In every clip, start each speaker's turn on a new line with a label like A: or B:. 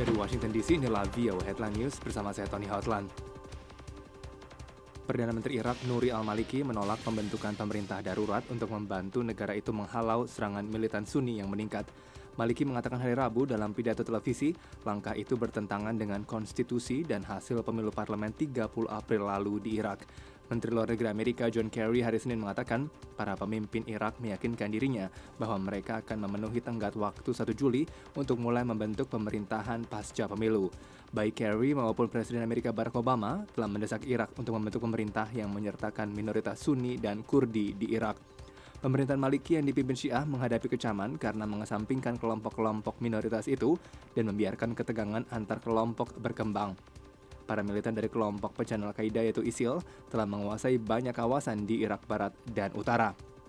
A: Dari Washington DC, inilah VOA Headline News bersama saya Tony Hautland. Perdana Menteri Irak Nouri al-Maliki menolak pembentukan pemerintah darurat untuk membantu negara itu menghalau serangan militan Sunni yang meningkat. Maliki mengatakan hari Rabu dalam pidato televisi, langkah itu bertentangan dengan konstitusi dan hasil pemilu parlemen 30 April lalu di Irak. Menteri Luar Negeri Amerika John Kerry hari Senin mengatakan, para pemimpin Irak meyakinkan dirinya bahwa mereka akan memenuhi tenggat waktu 1 Juli untuk mulai membentuk pemerintahan pasca pemilu. Baik Kerry maupun Presiden Amerika Barack Obama telah mendesak Irak untuk membentuk pemerintah yang menyertakan minoritas Sunni dan Kurdi di Irak. Pemerintahan Maliki yang dipimpin Syiah menghadapi kecaman karena mengesampingkan kelompok-kelompok minoritas itu dan membiarkan ketegangan antar kelompok berkembang. Para militan dari kelompok pecandu Al-Qaeda yaitu ISIL telah menguasai banyak kawasan di Irak Barat dan Utara.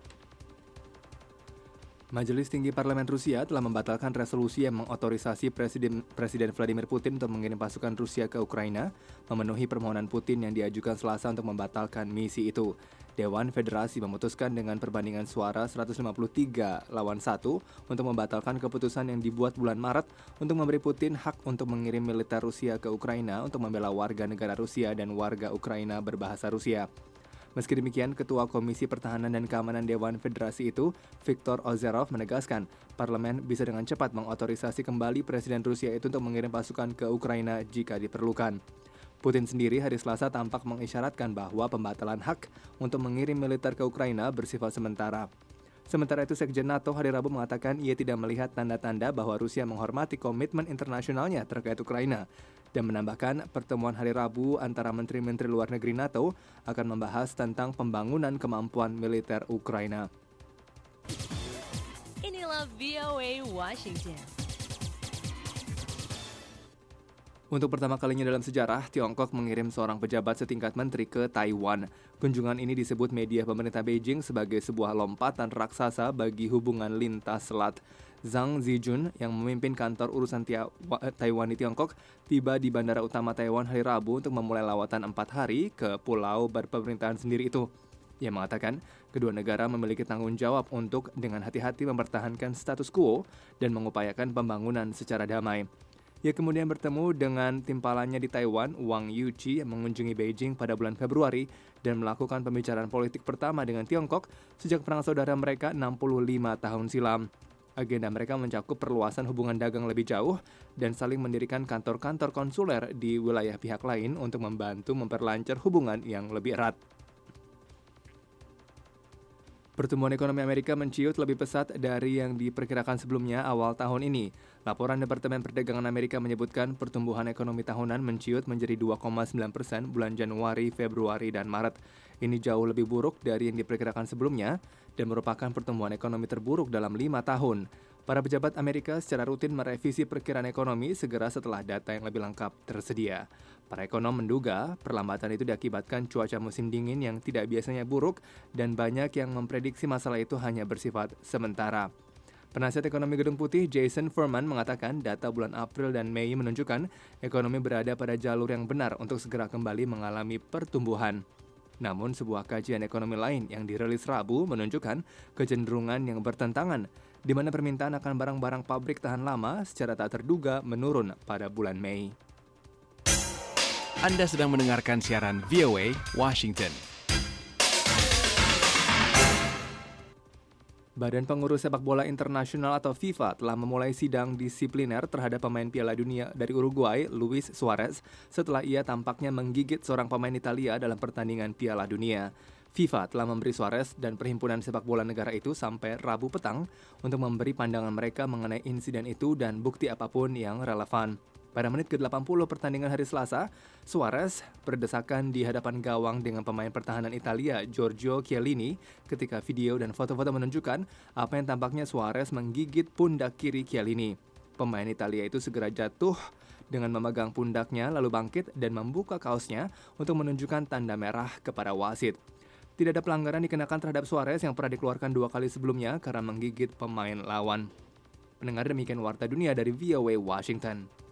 A: Majelis Tinggi Parlemen Rusia telah membatalkan resolusi yang mengotorisasi Presiden Vladimir Putin untuk mengirim pasukan Rusia ke Ukraina, memenuhi permohonan Putin yang diajukan Selasa untuk membatalkan misi itu. Dewan Federasi memutuskan dengan perbandingan suara 153-1 untuk membatalkan keputusan yang dibuat bulan Maret untuk memberi Putin hak untuk mengirim militer Rusia ke Ukraina untuk membela warga negara Rusia dan warga Ukraina berbahasa Rusia. Meski demikian, Ketua Komisi Pertahanan dan Keamanan Dewan Federasi itu, Viktor Ozerov, menegaskan parlemen bisa dengan cepat mengotorisasi kembali Presiden Rusia itu untuk mengirim pasukan ke Ukraina jika diperlukan. Putin sendiri hari Selasa tampak mengisyaratkan bahwa pembatalan hak untuk mengirim militer ke Ukraina bersifat sementara. Sementara itu, Sekjen NATO hari Rabu mengatakan ia tidak melihat tanda-tanda bahwa Rusia menghormati komitmen internasionalnya terkait Ukraina dan menambahkan pertemuan hari Rabu antara Menteri-Menteri Luar Negeri NATO akan membahas tentang pembangunan kemampuan militer Ukraina.
B: Inilah VOA Washington.
A: Untuk pertama kalinya dalam sejarah, Tiongkok mengirim seorang pejabat setingkat menteri ke Taiwan. Kunjungan ini disebut media pemerintah Beijing sebagai sebuah lompatan raksasa bagi hubungan lintas selat. Zhang Zijun yang memimpin kantor urusan Taiwan di Tiongkok tiba di Bandara Utama Taiwan hari Rabu untuk memulai lawatan 4 hari ke pulau berpemerintahan sendiri itu. Ia mengatakan kedua negara memiliki tanggung jawab untuk dengan hati-hati mempertahankan status quo dan mengupayakan pembangunan secara damai. Ia kemudian bertemu dengan timpalannya di Taiwan, Wang Yuqi, yang mengunjungi Beijing pada bulan Februari dan melakukan pembicaraan politik pertama dengan Tiongkok sejak perang saudara mereka 65 tahun silam. Agenda mereka mencakup perluasan hubungan dagang lebih jauh dan saling mendirikan kantor-kantor konsuler di wilayah pihak lain untuk membantu memperlancar hubungan yang lebih erat. Pertumbuhan ekonomi Amerika menciut lebih pesat dari yang diperkirakan sebelumnya awal tahun ini. Laporan Departemen Perdagangan Amerika menyebutkan pertumbuhan ekonomi tahunan menciut menjadi 2,9% bulan Januari, Februari, dan Maret. Ini jauh lebih buruk dari yang diperkirakan sebelumnya dan merupakan pertumbuhan ekonomi terburuk dalam 5 tahun. Para pejabat Amerika secara rutin merevisi perkiraan ekonomi segera setelah data yang lebih lengkap tersedia. Para ekonom menduga perlambatan itu diakibatkan cuaca musim dingin yang tidak biasanya buruk dan banyak yang memprediksi masalah itu hanya bersifat sementara. Penasihat Ekonomi Gedung Putih Jason Furman mengatakan data bulan April dan Mei menunjukkan ekonomi berada pada jalur yang benar untuk segera kembali mengalami pertumbuhan. Namun sebuah kajian ekonomi lain yang dirilis Rabu menunjukkan kecenderungan yang bertentangan, di mana permintaan akan barang-barang pabrik tahan lama secara tak terduga menurun pada bulan Mei.
C: Anda sedang mendengarkan siaran VOA Washington.
A: Badan Pengurus Sepak Bola Internasional atau FIFA telah memulai sidang disipliner terhadap pemain Piala Dunia dari Uruguay, Luis Suarez, setelah ia tampaknya menggigit seorang pemain Italia dalam pertandingan Piala Dunia. FIFA telah memberi Suarez dan Perhimpunan Sepak Bola Negara itu sampai Rabu petang untuk memberi pandangan mereka mengenai insiden itu dan bukti apapun yang relevan. Pada menit ke-80 pertandingan hari Selasa, Suarez berdesakan di hadapan gawang dengan pemain pertahanan Italia Giorgio Chiellini ketika video dan foto-foto menunjukkan apa yang tampaknya Suarez menggigit pundak kiri Chiellini. Pemain Italia itu segera jatuh dengan memegang pundaknya lalu bangkit dan membuka kaosnya untuk menunjukkan tanda merah kepada wasit. Tidak ada pelanggaran dikenakan terhadap Suarez yang pernah dikeluarkan 2 kali sebelumnya karena menggigit pemain lawan. Pendengar, demikian Warta Dunia dari VOA Washington.